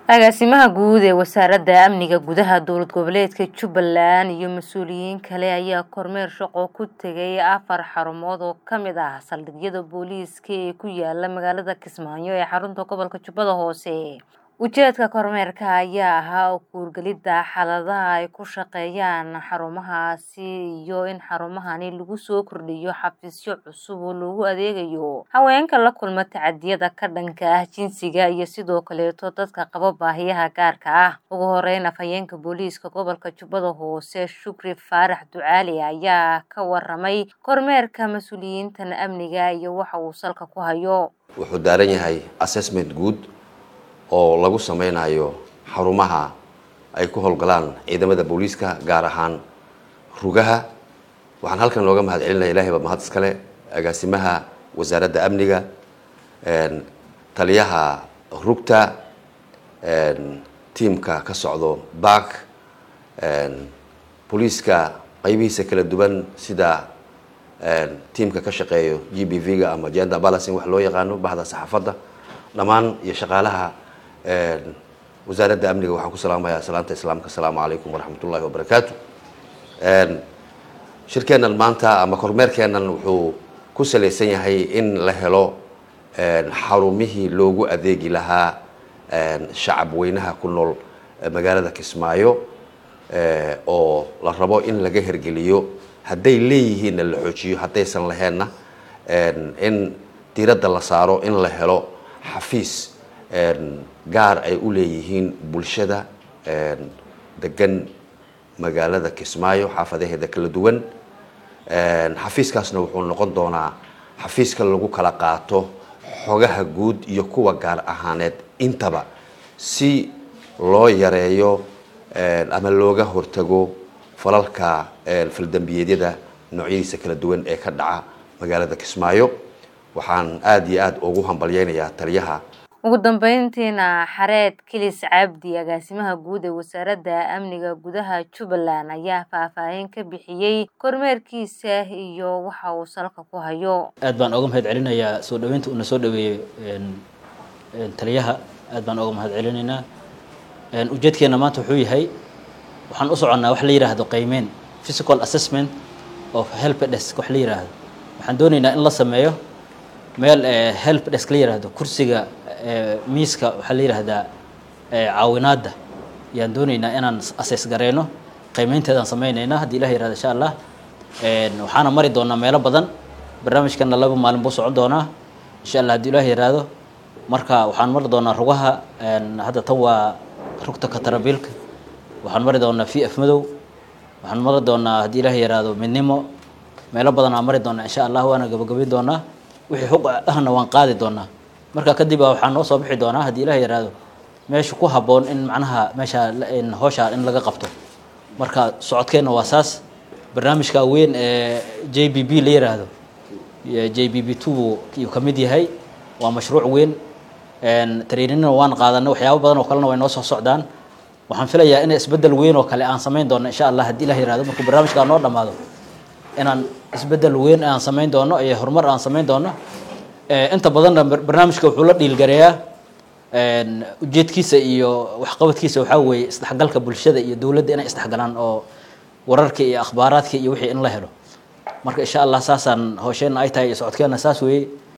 agaasimaha guud ee wasaaradda amniga gudaha dowlad goboleedka Jubbaland iyo mas'uuliyiin kale ayaa kormeer shaqo ku tagay 4 xarumood oo kamid ah saldhigyada booliiska ee ku yaala magaalada Kismaayo ee xarunta gobolka Jubbada Hoose. ujeedka kormeerka ayaa ahaa kuurgalida xaaladaha ay ku shaqeeyaan xarumahaasi iyo in xarumahani lagu soo kordhiyo xafiisyo cusub oo loogu adeegayo haweenka la kulma tacadiyada ka dhanka ah jinsiga iyo sidoo kale dadka qaba baahiyaha gaarka ah. ugu horeyn afhayeenka booliiska gobolka Jubbada Hoose Shukri Faarax Ducaali ayaa ka waramay kormeerka mas'uuliyiinta amniga iyo waxa uu salka ku hayo. wuxuu daaran yahay assessment good oo lagu sameynayo xarumaha ay ku howlgalaan ciidamada booliiska gaar ahaan rugaha. waxaan halkan looga mahadcelinayaa Ilaahay mahad iskale agaasimaha wasaaradda amniga taliyaha rugta teamka ka socdo back booliiska qaybihiisa kala duwan sida teamka ka shaqeeyo GBV-ga ama gender balancing wax loo yaqaano bahda saxaafadda dhamaan iyo shaqaalaha wasaaradda amniga waxaan ku salaamayaa salaanta islaamka. assalaamu calaykum waraxmatullaahi wabarakaatu. shirkeennan maanta ama kormeerkeennan wuxuu ku salaysan yahay in la helo xarumihii loogu adeegi lahaa shacab weynaha ku nool magaalada Kismaayo oo la rabo in laga hergeliyo hadday leeyihiin la xoojiyo haddaysan laheenna in diiradda la saaro in la helo xafiis gaar ay u leeyihiin bulshada degan magaalada Kismaayo xaafadaheeda kala duwan. xafiiskaasna wuxuu noqon doonaa xafiiska lagu kala qaato xogaha guud iyo kuwa gaar ahaaneed intaba si loo yareeyo ama looga hortago falalka faldambiyeedyada noocyadiisa kala duwan ee ka dhaca magaalada Kismaayo. waxaan aad iyo aad ugu hambalyeynayaa taliyaha. ugu dambeyntiina Xareed Kilis Cabdi agaasimaha guud ee wasaaradda amniga gudaha Jubbaland ayaa faahfaahin ka bixiyay kormeerkiisa iyo waxa uu salka ku hayo. aad baan uga mahadcelinayaa soo dhaweynta uu soo dhaweeyay taliyaha. aad baan uga mahadcelinaynaa ujeedkeena maanta wuxuu yahay waxaan u soconaa wax la yiraahdo qiimeyn physical assessment of help desk wax la yiraahdo. waxaan doonaynaa in la sameeyo meel help desk la yiraahdo kursiga miiska waxa la yiraahdaa caawinaada yaan doonaynaa inaan assess gareeno qiimeynteedan sameeynayna haddii Ilaahay yiraahdo insha Allah. waxaana mari doonaa meelo badan barnaamijkan 2 maalin buu socon doonaa insha Allah haddii Ilaahay yiraahdo. marka waxaan mari doonaa rugaha hadda tan waa rugta Katarabilka. waxaan mari doonaa FF Madow. waxaan mari doonaa haddii Ilaahay yiraahdo midnimo meelo badan aan mari doonaa insha Allah. waana gabagabeyn doonaa wixii xog ahna waan qaadi doonaa. marka kadib waxaan noo soo bixi doonaa haddii Ilaahay yiraahdo meesha ku haboon in macnaha meesha in hawsha in laga qabto. marka socodkeena waa saas. barnaamijka weyn ee JBB la yiraahdo JBB2 iyo kamid yahay waa mashruuc weyn training waan qaadanay waxyaabo badan oo kalena way noo soo socdaan. waxaan filayaa in isbedel weyn oo kale aan sameyn doono insha Allah haddii Ilaahay yiraahdo. marka barnaamijka noo dhamaado inaan isbedel weyn aan sameyn doono iyo horumar aan sameyn doono. inta badan barnaamijka wuxuu la dhiilgareeyaa ujeedkiisa iyo waxqabadkiisa waxa weeye isdhexgalka bulshada iyo dawladda inay isdhexgalaan oo wararka iyo akhbaaraadka iyo wixii in la helo. marka insha Allah saasaan hawsheena ay tahay socodkeena saas weeye.